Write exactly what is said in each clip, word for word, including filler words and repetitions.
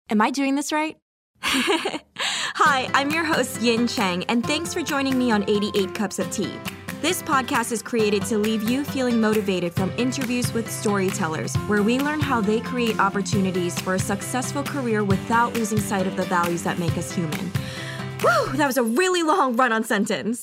Am I doing this right? Hi, I'm your host, Yin Chang, and thanks for joining me on eighty-eight Cups of Tea. This podcast is created to leave you feeling motivated from interviews with storytellers, where we learn how they create opportunities for a successful career without losing sight of the values that make us human. Whew, that was a really long run-on sentence.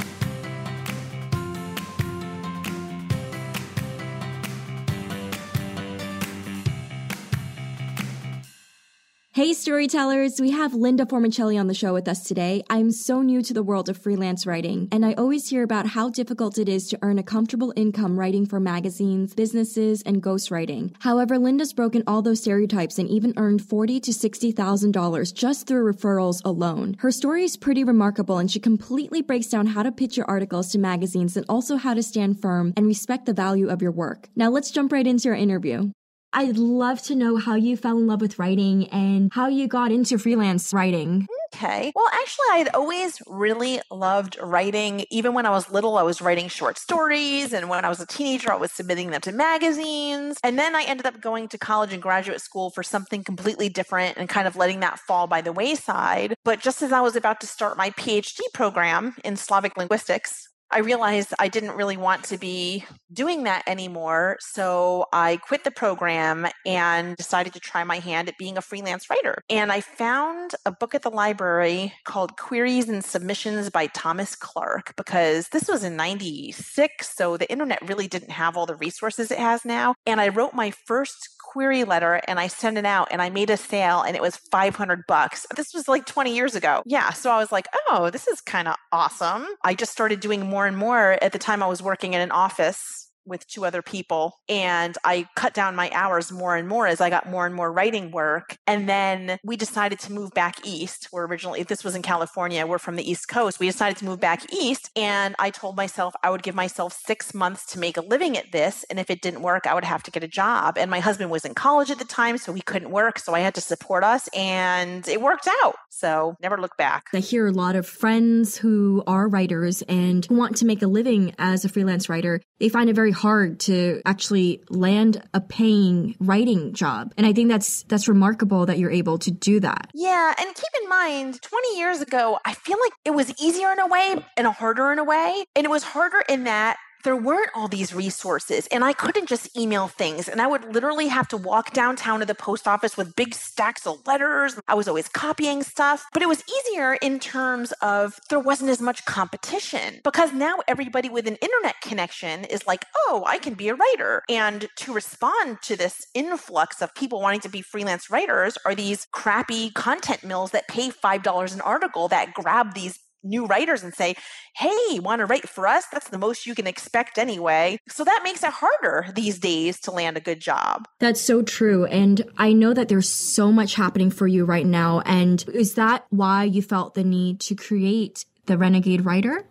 Hey storytellers, we have Linda Formicelli on the show with us today. I'm so new to the world of freelance writing, and I always hear about how difficult it is to earn a comfortable income writing for magazines, businesses, and ghostwriting. However, Linda's broken all those stereotypes and even earned forty thousand to sixty thousand dollars just through referrals alone. Her story is pretty remarkable, and she completely breaks down how to pitch your articles to magazines and also how to stand firm and respect the value of your work. Now let's jump right into our interview. I'd love to know how you fell in love with writing and how you got into freelance writing. Okay. Well, actually, I'd always really loved writing. Even when I was little, I was writing short stories. And when I was a teenager, I was submitting them to magazines. And then I ended up going to college and graduate school for something completely different and kind of letting that fall by the wayside. But just as I was about to start my PhD program in Slavic linguistics, I realized I didn't really want to be doing that anymore. So I quit the program and decided to try my hand at being a freelance writer. And I found a book at the library called Queries and Submissions by Thomas Clark, because this was in ninety-six. So the internet really didn't have all the resources it has now. And I wrote my first query letter and I sent it out and I made a sale and it was five hundred bucks. This was like twenty years ago. Yeah. So I was like, oh, this is kind of awesome. I just started doing more and more. At the time I was working in an office with two other people, and I cut down my hours more and more as I got more and more writing work. And then we decided to move back east. We're originally, this was in California, we're from the East Coast. We decided to move back east, and I told myself I would give myself six months to make a living at this. And if it didn't work, I would have to get a job. And my husband was in college at the time, so he couldn't work. So I had to support us, and it worked out. So never look back. I hear a lot of friends who are writers and who want to make a living as a freelance writer. They find it very hard to actually land a paying writing job. And I think that's that's remarkable that you're able to do that. Yeah, and keep in mind, twenty years ago, I feel like it was easier in a way and harder in a way. And it was harder in that there weren't all these resources, and I couldn't just email things, and I would literally have to walk downtown to the post office with big stacks of letters. I was always copying stuff, but it was easier in terms of there wasn't as much competition, because now everybody with an internet connection is like, oh, I can be a writer. And to respond to this influx of people wanting to be freelance writers are these crappy content mills that pay five dollars an article that grab these new writers and say, hey, want to write for us? That's the most you can expect anyway. So that makes it harder these days to land a good job. That's so true. And I know that there's so much happening for you right now. And is that why you felt the need to create the Renegade Writer?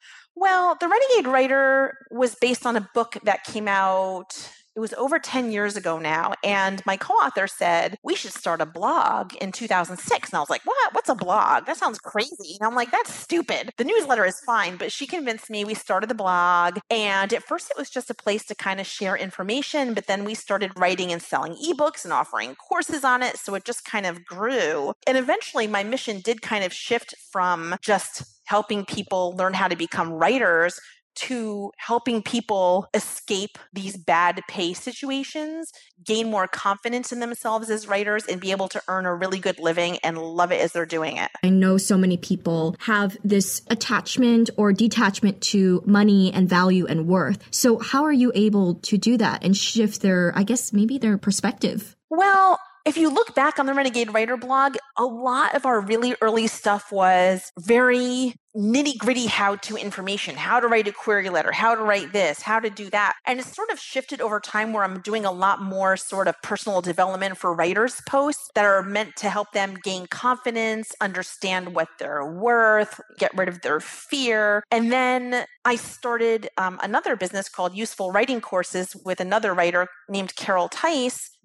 Well, the Renegade Writer was based on a book that came out, it was over ten years ago now. And my co-author said, we should start a blog in two thousand six. And I was like, what? What's a blog? That sounds crazy. And I'm like, that's stupid. The newsletter is fine. But she convinced me. We started the blog. And at first it was just a place to kind of share information. But then we started writing and selling ebooks and offering courses on it. So it just kind of grew. And eventually my mission did kind of shift from just helping people learn how to become writers to helping people escape these bad pay situations, gain more confidence in themselves as writers, and be able to earn a really good living and love it as they're doing it. I know so many people have this attachment or detachment to money and value and worth. So how are you able to do that and shift their, I guess, maybe their perspective? Well, if you look back on the Renegade Writer blog, a lot of our really early stuff was very nitty gritty how-to information, how to write a query letter, how to write this, how to do that. And it's sort of shifted over time where I'm doing a lot more sort of personal development for writers posts that are meant to help them gain confidence, understand what they're worth, get rid of their fear. And then I started um, another business called Useful Writing Courses with another writer named Carol Tice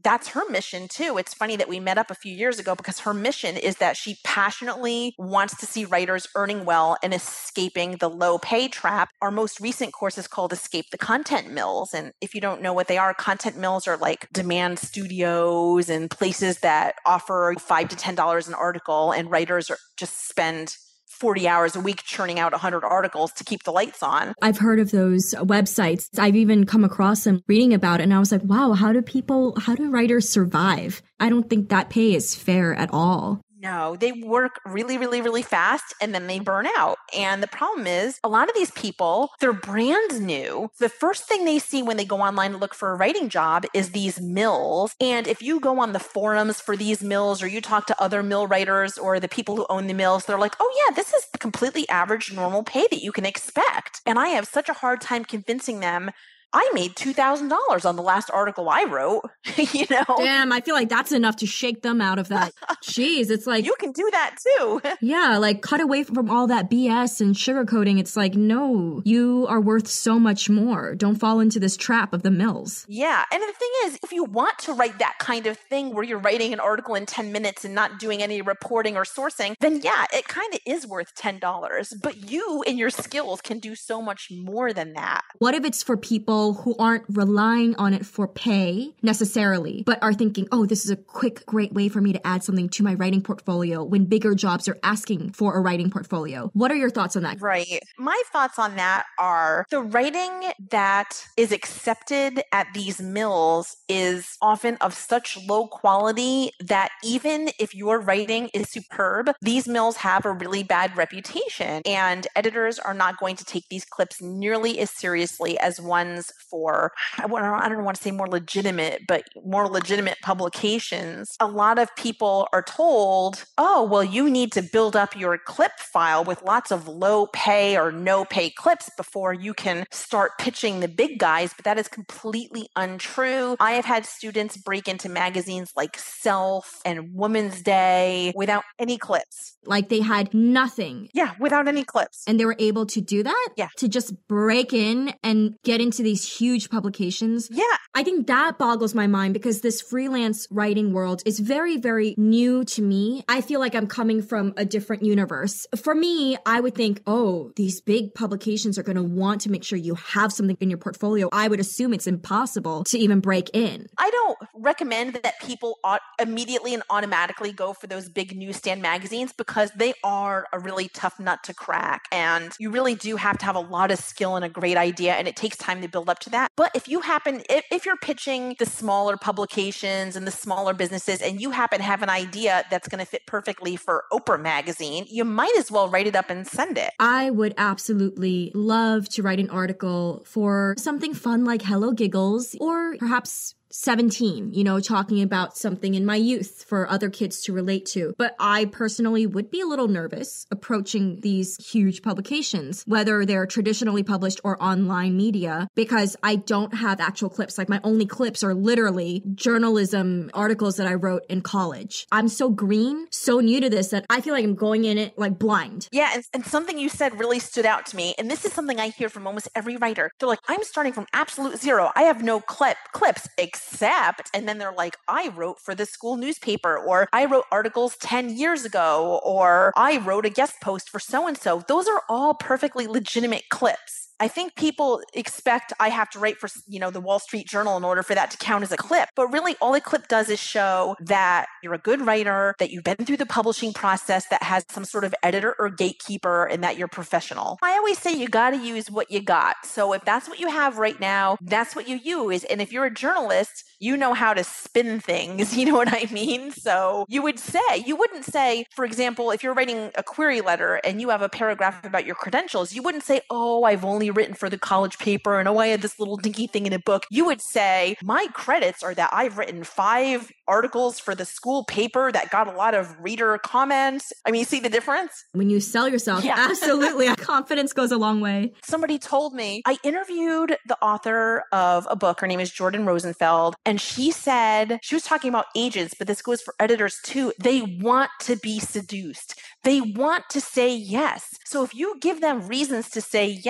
that's her mission too. It's funny that we met up a few years ago because her mission is that she passionately wants to see writers earning well and escaping the low pay trap. Our most recent course is called Escape the Content Mills. And if you don't know what they are, content mills are like demand studios and places that offer five to ten dollars an article, and writers are just spend forty hours a week churning out one hundred articles to keep the lights on. I've heard of those websites. I've even come across them reading about it. And I was like, wow, how do people, how do writers survive? I don't think that pay is fair at all. No, they work really, really, really fast and then they burn out. And the problem is a lot of these people, they're brand new. The first thing they see when they go online to look for a writing job is these mills. And if you go on the forums for these mills or you talk to other mill writers or the people who own the mills, they're like, oh yeah, this is the completely average normal pay that you can expect. And I have such a hard time convincing them I made two thousand dollars on the last article I wrote, you know? Damn, I feel like that's enough to shake them out of that. Jeez, it's like... You can do that too. Yeah, like cut away from all that B S and sugarcoating. It's like, no, you are worth so much more. Don't fall into this trap of the mills. Yeah, and the thing is, if you want to write that kind of thing where you're writing an article in ten minutes and not doing any reporting or sourcing, then yeah, it kind of is worth ten dollars. But you and your skills can do so much more than that. What if it's for people who aren't relying on it for pay necessarily, but are thinking, oh, this is a quick, great way for me to add something to my writing portfolio when bigger jobs are asking for a writing portfolio? What are your thoughts on that? Right. My thoughts on that are the writing that is accepted at these mills is often of such low quality that even if your writing is superb, these mills have a really bad reputation, and editors are not going to take these clips nearly as seriously as ones for, I don't want to say more legitimate, but more legitimate publications. A lot of people are told, oh, well, you need to build up your clip file with lots of low pay or no pay clips before you can start pitching the big guys, but that is completely untrue. I have had students break into magazines like Self and Woman's Day without any clips. Like they had nothing. Yeah, without any clips. And they were able to do that? Yeah. To just break in and get into these huge publications? Yeah. I think that boggles my mind because this freelance writing world is very, very new to me. I feel like I'm coming from a different universe. For me, I would think, oh, these big publications are going to want to make sure you have something in your portfolio. I would assume it's impossible to even break in. I don't recommend that people ought immediately and automatically go for those big newsstand magazines because they are a really tough nut to crack. And you really do have to have a lot of skill and a great idea, and it takes time to build up to that. But if you happen, if, if you're pitching the smaller publications and the smaller businesses and you happen to have an idea that's going to fit perfectly for Oprah magazine, you might as well write it up and send it. I would absolutely love to write an article for something fun like Hello Giggles, or perhaps seventeen, you know, talking about something in my youth for other kids to relate to. But I personally would be a little nervous approaching these huge publications, whether they're traditionally published or online media, because I don't have actual clips. Like my only clips are literally journalism articles that I wrote in college. I'm so green, so new to this that I feel like I'm going in it like blind. Yeah, and, and something you said really stood out to me. And this is something I hear from almost every writer. They're like, I'm starting from absolute zero. I have no clip clips except, and then they're like, I wrote for the school newspaper, or I wrote articles ten years ago, or I wrote a guest post for so-and-so. Those are all perfectly legitimate clips. I think people expect I have to write for, you know, the Wall Street Journal in order for that to count as a clip. But really, all a clip does is show that you're a good writer, that you've been through the publishing process, that has some sort of editor or gatekeeper, and that you're professional. I always say you got to use what you got. So if that's what you have right now, that's what you use. And if you're a journalist, you know how to spin things. You know what I mean? So you would say, you wouldn't say, for example, if you're writing a query letter and you have a paragraph about your credentials, you wouldn't say, oh, I've only written for the college paper and oh, I had this little dinky thing in a book. You would say, my credits are that I've written five articles for the school paper that got a lot of reader comments. I mean, you see the difference? When you sell yourself, yeah. Absolutely. Confidence goes a long way. Somebody told me, I interviewed the author of a book. Her name is Jordan Rosenfeld. And she said, she was talking about agents, but this goes for editors too. They want to be seduced. They want to say yes. So if you give them reasons to say yes,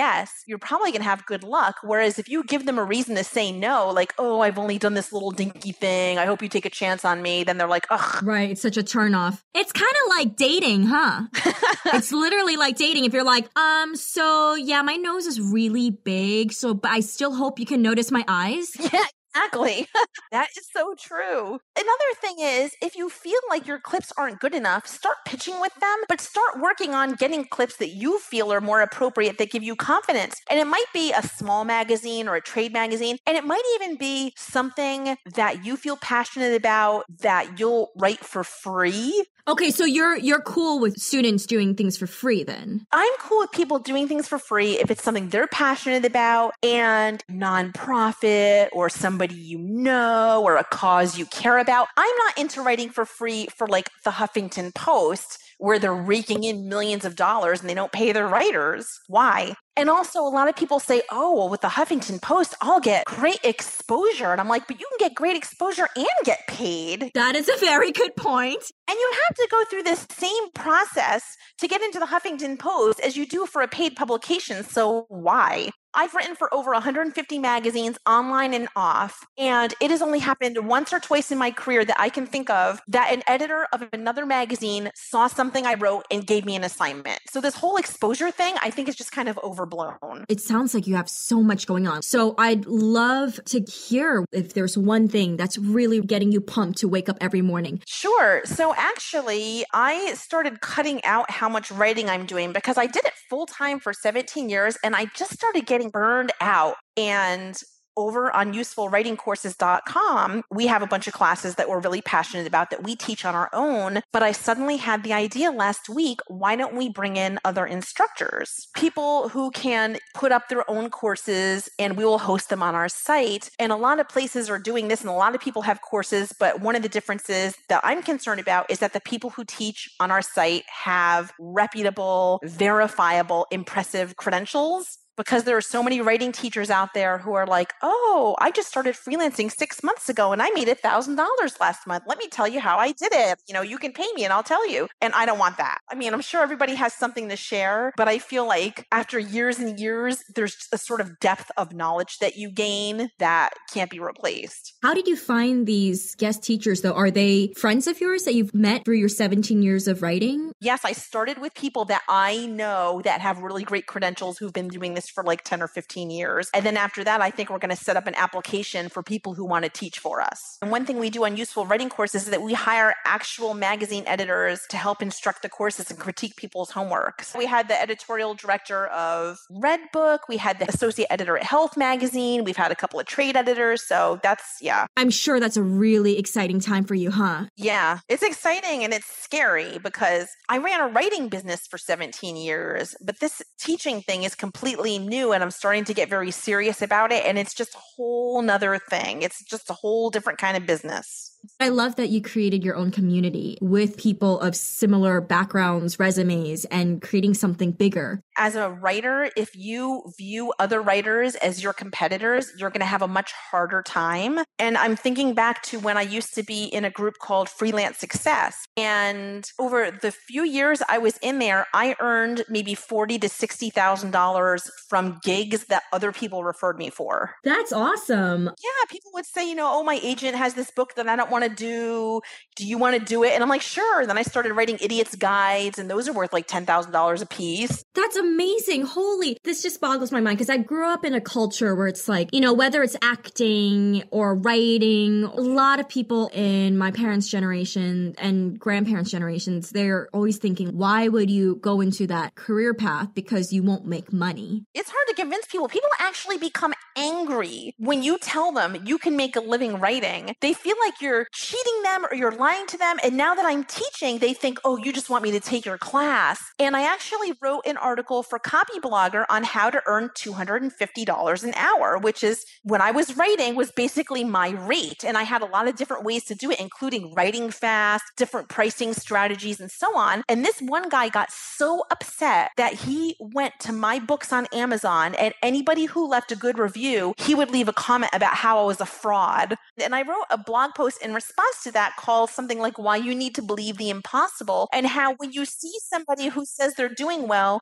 you're probably going to have good luck. Whereas if you give them a reason to say no, like, oh, I've only done this little dinky thing, I hope you take a chance on me, then they're like, ugh. Right. It's such a turnoff. It's kind of like dating, huh? It's literally like dating. If you're like, um, so yeah, my nose is really big, so but I still hope you can notice my eyes. Yeah. Exactly. That is so true. Another thing is, if you feel like your clips aren't good enough, start pitching with them, but start working on getting clips that you feel are more appropriate that give you confidence. And it might be a small magazine or a trade magazine, and it might even be something that you feel passionate about that you'll write for free. Okay, so you're you're cool with students doing things for free then? I'm cool with people doing things for free if it's something they're passionate about and nonprofit or somebody you know or a cause you care about. I'm not into writing for free for like the Huffington Post, where they're raking in millions of dollars and they don't pay their writers. Why? And also, a lot of people say, oh, well, with the Huffington Post, I'll get great exposure. And I'm like, but you can get great exposure and get paid. That is a very good point. And you have to go through this same process to get into the Huffington Post as you do for a paid publication. So why? I've written for over one hundred fifty magazines online and off, and it has only happened once or twice in my career that I can think of that an editor of another magazine saw something I wrote and gave me an assignment. So this whole exposure thing, I think, is just kind of overblown. It sounds like you have so much going on. So I'd love to hear if there's one thing that's really getting you pumped to wake up every morning. Sure. So actually, I started cutting out how much writing I'm doing because I did it full time for seventeen years, and I just started getting burned out. And over on useful writing courses dot com, we have a bunch of classes that we're really passionate about that we teach on our own. But I suddenly had the idea last week, why don't we bring in other instructors? People who can put up their own courses and we will host them on our site. And a lot of places are doing this and a lot of people have courses. But one of the differences that I'm concerned about is that the people who teach on our site have reputable, verifiable, impressive credentials. Because there are so many writing teachers out there who are like, oh, I just started freelancing six months ago and I made one thousand dollars last month. Let me tell you how I did it. You know, you can pay me and I'll tell you. And I don't want that. I mean, I'm sure everybody has something to share, but I feel like after years and years, there's a sort of depth of knowledge that you gain that can't be replaced. How did you find these guest teachers, though? Are they friends of yours that you've met through your seventeen years of writing? Yes, I started with people that I know that have really great credentials who've been doing this for like ten or fifteen years. And then after that, I think we're going to set up an application for people who want to teach for us. And one thing we do on Useful Writing Courses is that we hire actual magazine editors to help instruct the courses and critique people's homework. So we had the editorial director of Redbook. We had the associate editor at Health Magazine. We've had a couple of trade editors. So that's, yeah. I'm sure that's a really exciting time for you, huh? Yeah, it's exciting and it's scary because I ran a writing business for seventeen years, but this teaching thing is completely new and I'm starting to get very serious about it. And it's just a whole nother thing. It's just a whole different kind of business. I love that you created your own community with people of similar backgrounds, resumes, and creating something bigger. As a writer, if you view other writers as your competitors, you're going to have a much harder time. And I'm thinking back to when I used to be in a group called Freelance Success. And over the few years I was in there, I earned maybe forty thousand to sixty thousand dollars from gigs that other people referred me for. That's awesome. Yeah, people would say, you know, oh, my agent has this book that I don't want to do. Do you want to do it? And I'm like, sure. And then I started writing Idiot's Guides, and those are worth like ten thousand dollars a piece. That's amazing. Holy, this just boggles my mind because I grew up in a culture where it's like, you know, whether it's acting or writing, a lot of people in my parents' generation and grandparents' generations, they're always thinking, why would you go into that career path? Because you won't make money. It's hard to convince people. People actually become angry when you tell them you can make a living writing. They feel like you're cheating them or you're lying to them. And now that I'm teaching, they think, oh, you just want me to take your class. And I actually wrote an article for Copyblogger on how to earn two hundred fifty dollars an hour, which is when I was writing was basically my rate. And I had a lot of different ways to do it, including writing fast, different pricing strategies, and so on. And this one guy got so upset that he went to my books on Amazon, and anybody who left a good review, he would leave a comment about how I was a fraud. And I wrote a blog post in response to that called something like Why You Need to Believe the Impossible, and how when you see somebody who says they're doing well, you should be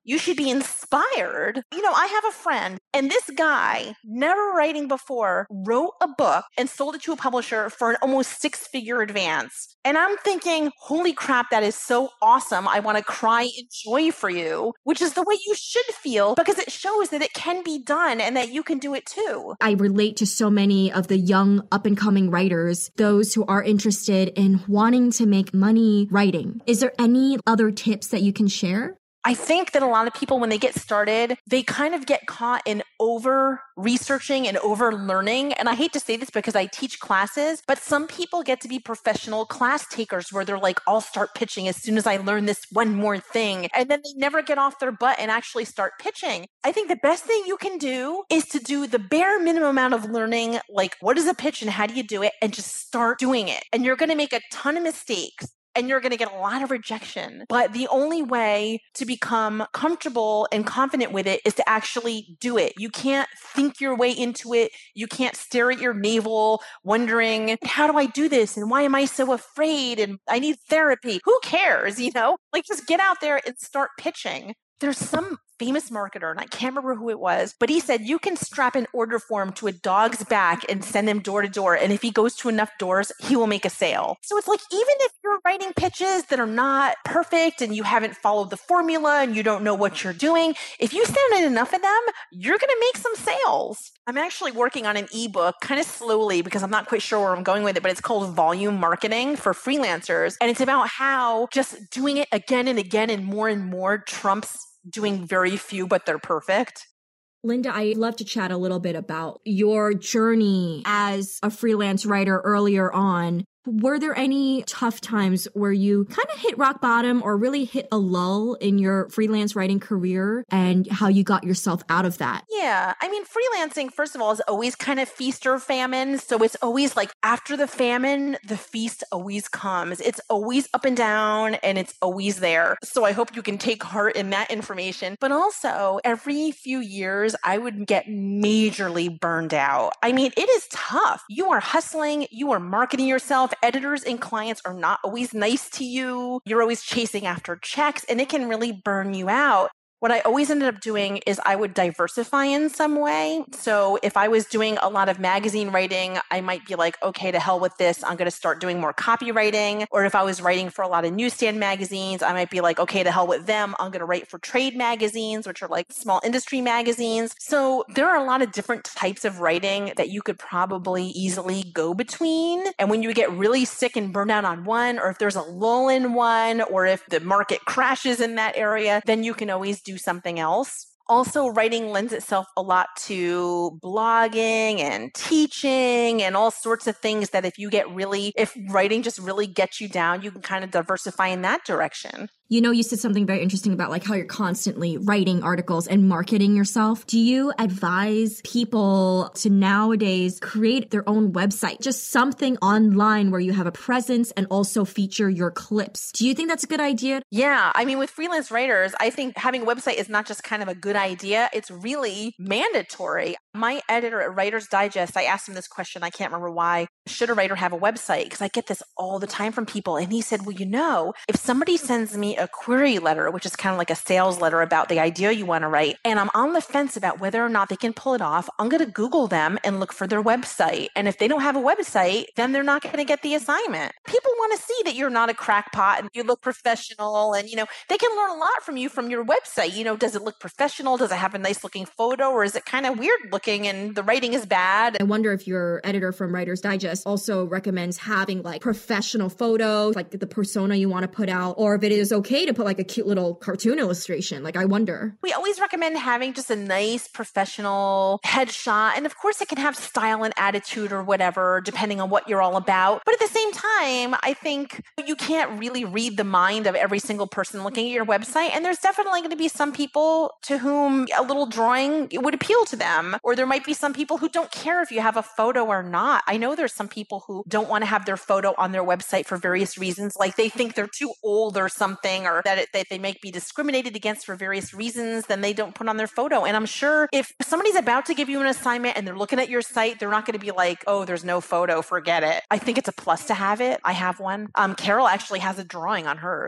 be inspired. You know, I have a friend, and this guy, never writing before, wrote a book and sold it to a publisher for an almost six-figure advance. And I'm thinking, holy crap, that is so awesome. I want to cry in joy for you, which is the way you should feel because it shows that it can be done and that you can do it too. I relate to so many of the young up-and-coming writers, those who are interested in wanting to make money writing. Is there any other tips that you can share? I think that a lot of people, when they get started, they kind of get caught in over researching and over learning. And I hate to say this because I teach classes, but some people get to be professional class takers where they're like, I'll start pitching as soon as I learn this one more thing. And then they never get off their butt and actually start pitching. I think the best thing you can do is to do the bare minimum amount of learning, like what is a pitch and how do you do it, and just start doing it. And you're going to make a ton of mistakes. And you're going to get a lot of rejection. But the only way to become comfortable and confident with it is to actually do it. You can't think your way into it. You can't stare at your navel wondering, how do I do this? And why am I so afraid? And I need therapy. Who cares? You know, like just get out there and start pitching. There's some famous marketer, and I can't remember who it was, but he said you can strap an order form to a dog's back and send him door to door. And if he goes to enough doors, he will make a sale. So it's like, even if you're writing pitches that are not perfect and you haven't followed the formula and you don't know what you're doing, if you send in enough of them, you're going to make some sales. I'm actually working on an ebook kind of slowly because I'm not quite sure where I'm going with it, but it's called Volume Marketing for Freelancers. And it's about how just doing it again and again and more and more trumps doing very few, but they're perfect. Linda, I'd love to chat a little bit about your journey as a freelance writer earlier on. Were there any tough times where you kind of hit rock bottom or really hit a lull in your freelance writing career and how you got yourself out of that? Yeah. I mean, freelancing, first of all, is always kind of feast or famine. So it's always like after the famine, the feast always comes. It's always up and down and it's always there. So I hope you can take heart in that information. But also every few years, I would get majorly burned out. I mean, it is tough. You are hustling. You are marketing yourself. Editors and clients are not always nice to you. You're always chasing after checks, and it can really burn you out. What I always ended up doing is I would diversify in some way. So if I was doing a lot of magazine writing, I might be like, okay, to hell with this. I'm going to start doing more copywriting. Or if I was writing for a lot of newsstand magazines, I might be like, okay, to hell with them. I'm going to write for trade magazines, which are like small industry magazines. So there are a lot of different types of writing that you could probably easily go between. And when you get really sick and burned out on one, or if there's a lull in one, or if the market crashes in that area, then you can always do something else. Also, writing lends itself a lot to blogging and teaching and all sorts of things that if you get really, if writing just really gets you down, you can kind of diversify in that direction. You know, you said something very interesting about like how you're constantly writing articles and marketing yourself. Do you advise people to nowadays create their own website, just something online where you have a presence and also feature your clips? Do you think that's a good idea? Yeah. I mean, with freelance writers, I think having a website is not just kind of a good idea. It's really mandatory. My editor at Writer's Digest, I asked him this question. I can't remember why. Should a writer have a website? Because I get this all the time from people. And he said, well, you know, if somebody sends me a query letter, which is kind of like a sales letter about the idea you want to write, and I'm on the fence about whether or not they can pull it off, I'm going to Google them and look for their website. And if they don't have a website, then they're not going to get the assignment. People want to see that you're not a crackpot and you look professional. And, you know, they can learn a lot from you from your website. You know, does it look professional? Does it have a nice looking photo? Or is it kind of weird looking and the writing is bad? I wonder if your editor from Writer's Digest also recommends having like professional photos, like the persona you want to put out, or if it is okay to put like a cute little cartoon illustration. Like, I wonder. We always recommend having just a nice professional headshot. And of course, it can have style and attitude or whatever, depending on what you're all about. But at the same time, I think you can't really read the mind of every single person looking at your website. And there's definitely going to be some people to whom a little drawing would appeal to them. Or there might be some people who don't care if you have a photo or not. I know there's some people who don't want to have their photo on their website for various reasons. Like they think they're too old or something, or that, it, that they might be discriminated against for various reasons, then they don't put on their photo. And I'm sure if somebody's about to give you an assignment and they're looking at your site, they're not going to be like, oh, there's no photo, forget it. I think it's a plus to have it. I have one. Um, Carol actually has a drawing on hers.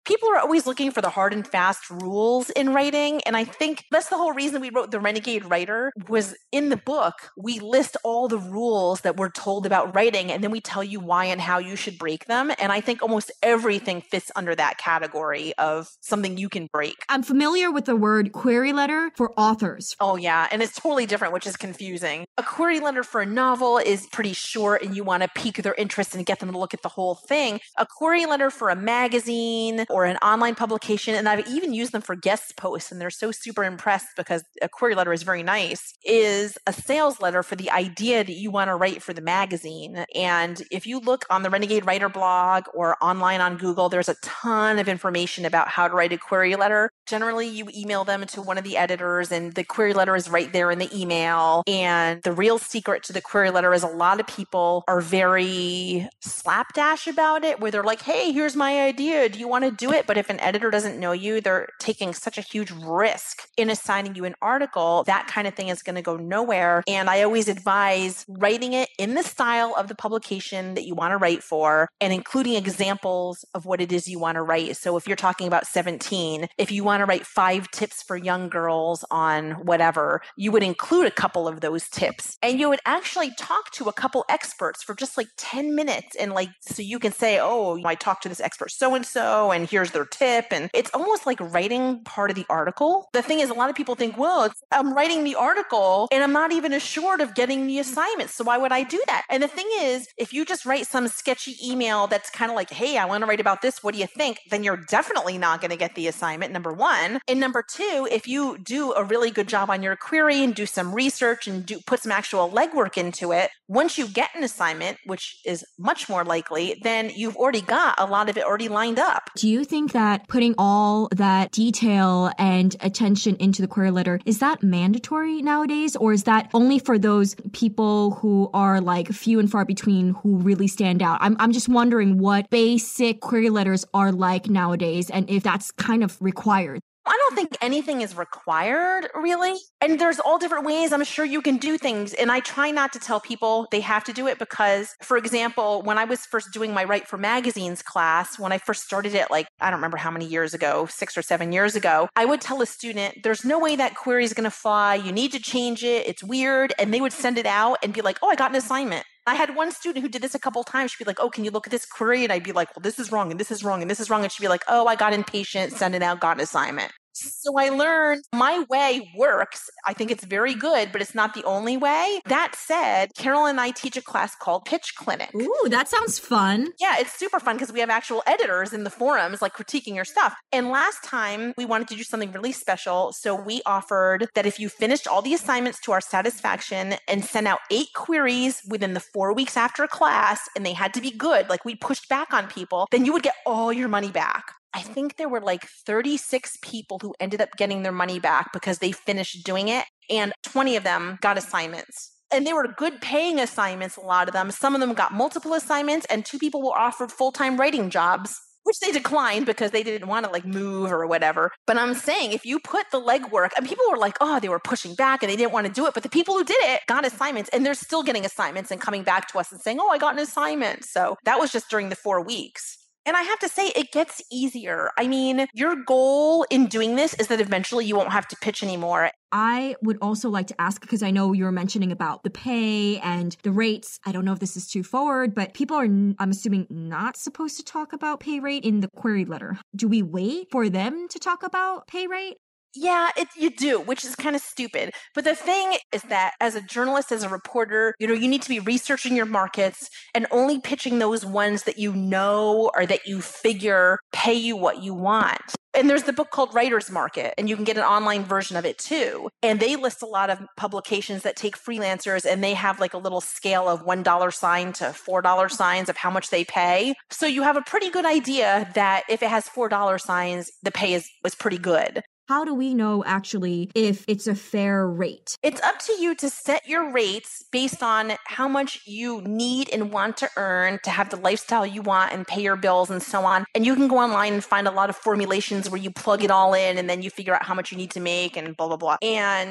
People are always looking for the hard and fast rules in writing. And I think that's the whole reason we wrote The Renegade Writer was in the book, we list all the rules that we're told about writing, and then we tell you why and how you should break them. And I think almost everything fits under that category of something you can break. I'm familiar with the word query letter for authors. Oh, yeah. And it's totally different, which is confusing. A query letter for a novel is pretty short and you want to pique their interest and get them to look at the whole thing. A query letter for a magazine or an online publication, and I've even used them for guest posts, and they're so super impressed because a query letter is very nice, is a sales letter for the idea that you want to write for the magazine. And if you look on the Renegade Writer blog or online on Google, there's a ton of information about how to write a query letter. Generally, you email them to one of the editors and the query letter is right there in the email. And the real secret to the query letter is a lot of people are very slapdash about it, where they're like, hey, here's my idea. Do you want to do it? But if an editor doesn't know you, they're taking such a huge risk in assigning you an article. That kind of thing is going to go nowhere. And I always advise writing it in the style of the publication that you want to write for and including examples of what it is you want to write. So if you're talking about seventeen, if you want to write five tips for young girls on whatever, you would include a couple of those tips. And you would actually talk to a couple experts for just like ten minutes. And like, so you can say, oh, I talked to this expert so-and-so, and here's their tip. And it's almost like writing part of the article. The thing is, a lot of people think, well, it's, I'm writing the article and I'm not even assured of getting the assignment. So why would I do that? And the thing is, if you just write some sketchy email that's kind of like, hey, I want to write about this, what do you think? Then you're definitely not going to get the assignment, number one. And number two, if you do a really good job on your query and do some research and do put some actual legwork into it, once you get an assignment, which is much more likely, then you've already got a lot of it already lined up. Do you think that putting all that detail and attention into the query letter, is that mandatory nowadays? Or is that only for those people who are like few and far between who really stand out? I'm, I'm just wondering what basic query letters are like nowadays and if that's kind of required. I don't think anything is required, really. And there's all different ways I'm sure you can do things. And I try not to tell people they have to do it because, for example, when I was first doing my Write for Magazines class, when I first started it, like, I don't remember how many years ago, six or seven years ago, I would tell a student, there's no way that query is going to fly. You need to change it. It's weird. And they would send it out and be like, oh, I got an assignment. I had one student who did this a couple of times. She'd be like, oh, can you look at this query? And I'd be like, well, this is wrong and this is wrong and this is wrong. And she'd be like, oh, I got impatient, send it out, got an assignment. So I learned my way works. I think it's very good, but it's not the only way. That said, Carol and I teach a class called Pitch Clinic. Ooh, that sounds fun. Yeah, it's super fun because we have actual editors in the forums like critiquing your stuff. And last time we wanted to do something really special. So we offered that if you finished all the assignments to our satisfaction and sent out eight queries within the four weeks after class, and they had to be good, like we pushed back on people, then you would get all your money back. I think there were like thirty-six people who ended up getting their money back because they finished doing it, and twenty of them got assignments. And they were good paying assignments, a lot of them. Some of them got multiple assignments, and two people were offered full-time writing jobs, which they declined because they didn't want to like move or whatever. But I'm saying if you put the legwork, and people were like, oh, they were pushing back and they didn't want to do it. But the people who did it got assignments, and they're still getting assignments and coming back to us and saying, oh, I got an assignment. So that was just during the four weeks. And I have to say, it gets easier. I mean, your goal in doing this is that eventually you won't have to pitch anymore. I would also like to ask, because I know you were mentioning about the pay and the rates. I don't know if this is too forward, but people are, I'm assuming, not supposed to talk about pay rate in the query letter. Do we wait for them to talk about pay rate? Yeah, it, you do, which is kind of stupid. But the thing is that as a journalist, as a reporter, you know, you need to be researching your markets and only pitching those ones that you know or that you figure pay you what you want. And there's the book called Writer's Market, and you can get an online version of it too. And they list a lot of publications that take freelancers, and they have like a little scale of one dollar sign to four dollar signs of how much they pay. So you have a pretty good idea that if it has four dollar signs, the pay is, is pretty good. How do we know actually if it's a fair rate? It's up to you to set your rates based on how much you need and want to earn to have the lifestyle you want and pay your bills and so on. And you can go online and find a lot of formulations where you plug it all in and then you figure out how much you need to make and blah, blah, blah. And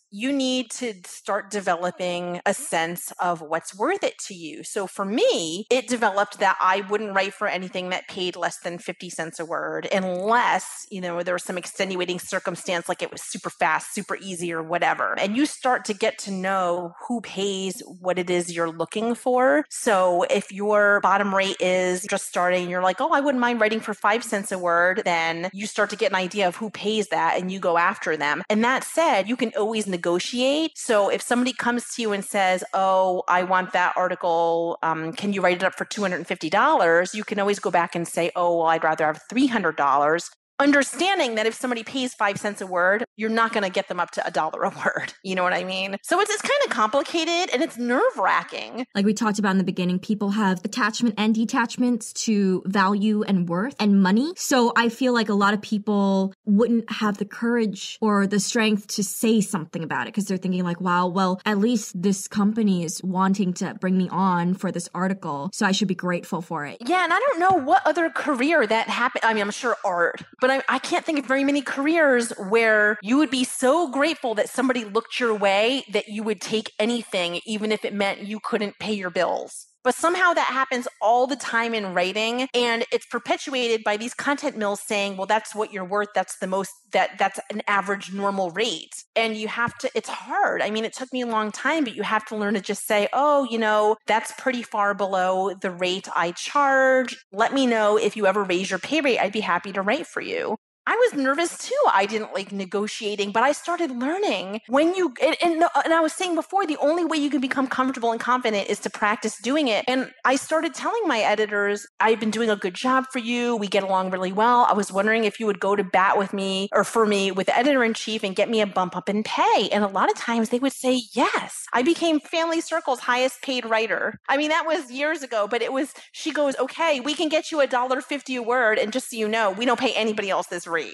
you need to start developing a sense of what's worth it to you. So for me, it developed that I wouldn't write for anything that paid less than fifty cents a word unless, you know, there was some extenuating circumstance like it was super fast, super easy or whatever. And you start to get to know who pays what it is you're looking for. So if your bottom rate is just starting, you're like, oh, I wouldn't mind writing for five cents a word, then you start to get an idea of who pays that and you go after them. And that said, you can always negotiate. So if somebody comes to you and says, oh, I want that article, um, can you write it up for two hundred fifty dollars? You can always go back and say, oh, well, I'd rather have three hundred dollars. Understanding that if somebody pays five cents a word, you're not going to get them up to a dollar a word. You know what I mean? So it's, it's kind of complicated and it's nerve wracking. Like we talked about in the beginning, people have attachment and detachments to value and worth and money. So I feel like a lot of people wouldn't have the courage or the strength to say something about it because they're thinking like, wow, well, at least this company is wanting to bring me on for this article. So I should be grateful for it. Yeah. And I don't know what other career that happened. I mean, I'm sure art, but I, I can't think of very many careers where you would be so grateful that somebody looked your way that you would take anything, even if it meant you couldn't pay your bills. But somehow that happens all the time in writing, and it's perpetuated by these content mills saying, well, that's what you're worth. That's the most, that that's an average normal rate. And you have to, it's hard. I mean, it took me a long time, but you have to learn to just say, oh, you know, that's pretty far below the rate I charge. Let me know if you ever raise your pay rate. I'd be happy to write for you. I was nervous too. I didn't like negotiating, but I started learning when you, and, and, and I was saying before, the only way you can become comfortable and confident is to practice doing it. And I started telling my editors, I've been doing a good job for you. We get along really well. I was wondering if you would go to bat with me or for me with the editor-in-chief and get me a bump up in pay. And a lot of times they would say yes. I became Family Circle's highest paid writer. I mean, that was years ago, but it was, she goes, okay, we can get you a dollar fifty a word. And just so you know, we don't pay anybody else this rate.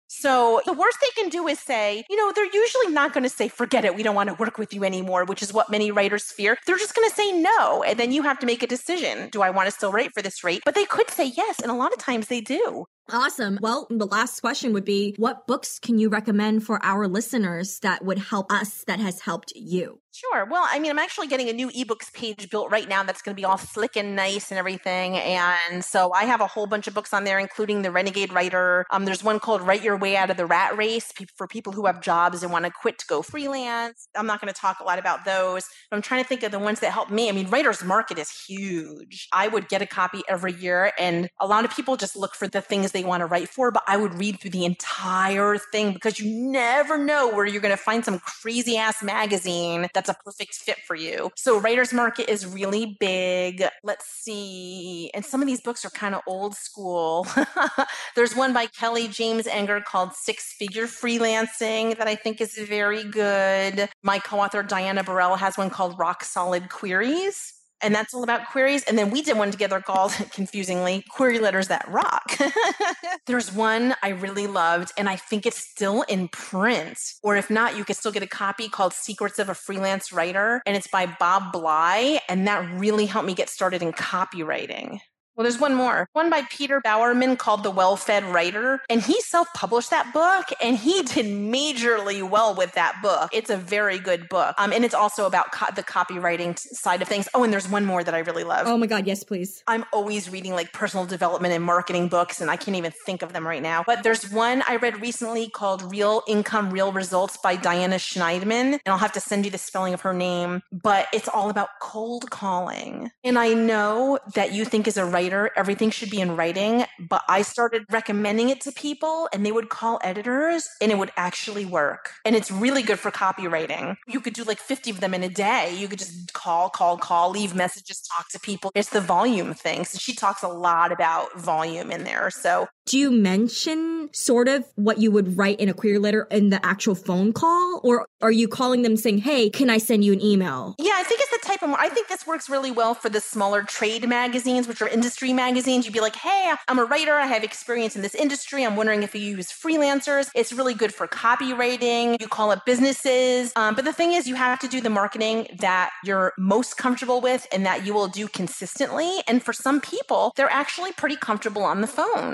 So the worst they can do is say, you know, they're usually not going to say, forget it, we don't want to work with you anymore, which is what many writers fear. They're just going to say no. And then you have to make a decision. Do I want to still write for this rate? But they could say yes. And a lot of times they do. Awesome. Well, the last question would be, what books can you recommend for our listeners that would help us, that has helped you? Sure. Well, I mean, I'm actually getting a new ebooks page built right now that's going to be all slick and nice and everything. And so I have a whole bunch of books on there, including The Renegade Writer. Um, there's one called Write Your Way Out of the Rat Race for people who have jobs and want to quit to go freelance. I'm not going to talk a lot about those, but I'm trying to think of the ones that help me. I mean, writer's market is huge. I would get a copy every year, and a lot of people just look for the things they want to write for, but I would read through the entire thing because you never know where you're going to find some crazy ass magazine that's a perfect fit for you. So writer's market is really big. Let's see. And some of these books are kind of old school. There's one by Kelly James Enger called Six Figure Freelancing that I think is very good. My co-author Diana Burrell has one called Rock Solid Queries. And that's all about queries. And then we did one together called, confusingly, Query Letters That Rock. There's one I really loved, and I think it's still in print. Or if not, you can still get a copy called Secrets of a Freelance Writer. And it's by Bob Bly. And that really helped me get started in copywriting. Well, there's one more. One by Peter Bowerman called The Well-Fed Writer. And he self-published that book, and he did majorly well with that book. It's a very good book. Um, and it's also about co- the copywriting side of things. Oh, and there's one more that I really love. Oh my God, yes, please. I'm always reading like personal development and marketing books, and I can't even think of them right now. But there's one I read recently called Real Income, Real Results by Diana Schneidman. And I'll have to send you the spelling of her name. But it's all about cold calling. And I know that you think as a writer, everything should be in writing, but I started recommending it to people and they would call editors and it would actually work. And it's really good for copywriting. You could do like fifty of them in a day. You could just call, call, call, leave messages, talk to people. It's the volume thing. So she talks a lot about volume in there. So do you mention sort of what you would write in a query letter in the actual phone call? Or are you calling them saying, hey, can I send you an email? Yeah, I think it's the type of, I think this works really well for the smaller trade magazines, which are industry magazines. You'd be like, hey, I'm a writer. I have experience in this industry. I'm wondering if you use freelancers. It's really good for copywriting. You call up businesses. Um, but the thing is, you have to do the marketing that you're most comfortable with and that you will do consistently. And for some people, they're actually pretty comfortable on the phone. I always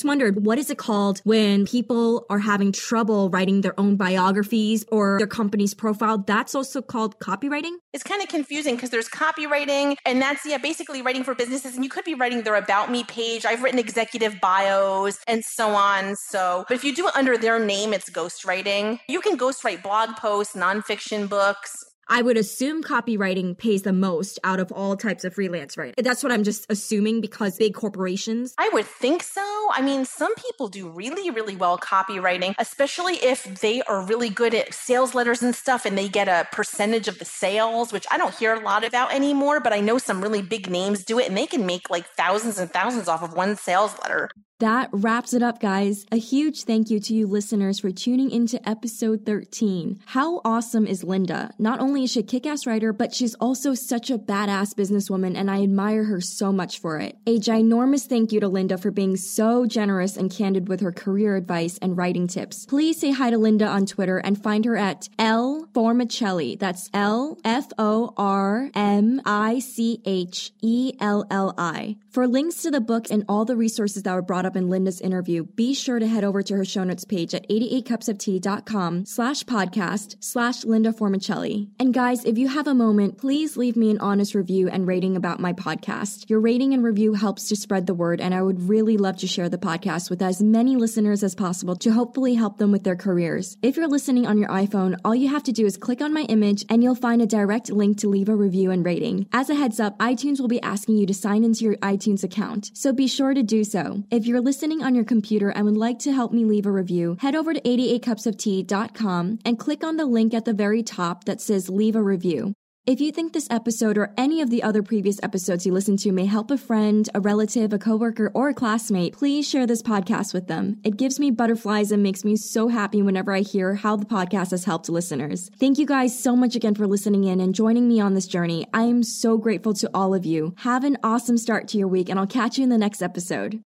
wondered, what is it called when people are having trouble writing their own biographies or their company's profile? That's also called copywriting? It's kind of confusing because there's copywriting, and that's, yeah, basically writing for businesses. And you could be writing their About Me page. I've written executive bios and so on. So, but if you do it under their name, it's ghostwriting. You can ghostwrite blog posts, nonfiction books. I would assume copywriting pays the most out of all types of freelance writing. That's what I'm just assuming because big corporations. I would think so. I mean, some people do really, really well copywriting, especially if they are really good at sales letters and stuff and they get a percentage of the sales, which I don't hear a lot about anymore, but I know some really big names do it and they can make like thousands and thousands off of one sales letter. That wraps it up, guys. A huge thank you to you listeners for tuning into episode thirteen. How awesome is Linda? Not only is she a kick-ass writer, but she's also such a badass businesswoman, and I admire her so much for it. A ginormous thank you to Linda for being so generous and candid with her career advice and writing tips. Please say hi to Linda on Twitter and find her at L Formicelli. That's L F O R M I C H E L L I. For links to the book and all the resources that were brought up in Linda's interview, be sure to head over to her show notes page at eighty-eight cups of tea dot com slash podcast slash Linda Formicelli. And guys, if you have a moment, please leave me an honest review and rating about my podcast. Your rating and review helps to spread the word, and I would really love to share the podcast with as many listeners as possible to hopefully help them with their careers. If you're listening on your iPhone, all you have to do is click on my image and you'll find a direct link to leave a review and rating. As a heads up, iTunes will be asking you to sign into your iTunes account, so be sure to do so. If you're listening on your computer and would like to help me leave a review, head over to eighty-eight cups of tea dot com and click on the link at the very top that says leave a review. If you think this episode or any of the other previous episodes you listened to may help a friend, a relative, a coworker, or a classmate, please share this podcast with them. It gives me butterflies and makes me so happy whenever I hear how the podcast has helped listeners. Thank you guys so much again for listening in and joining me on this journey. I am so grateful to all of you. Have an awesome start to your week, and I'll catch you in the next episode.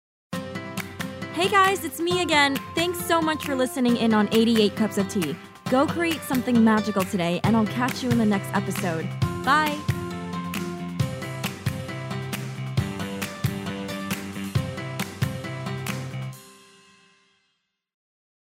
Hey guys, it's me again. Thanks so much for listening in on eighty-eight cups of tea. Go create something magical today, and I'll catch you in the next episode. Bye!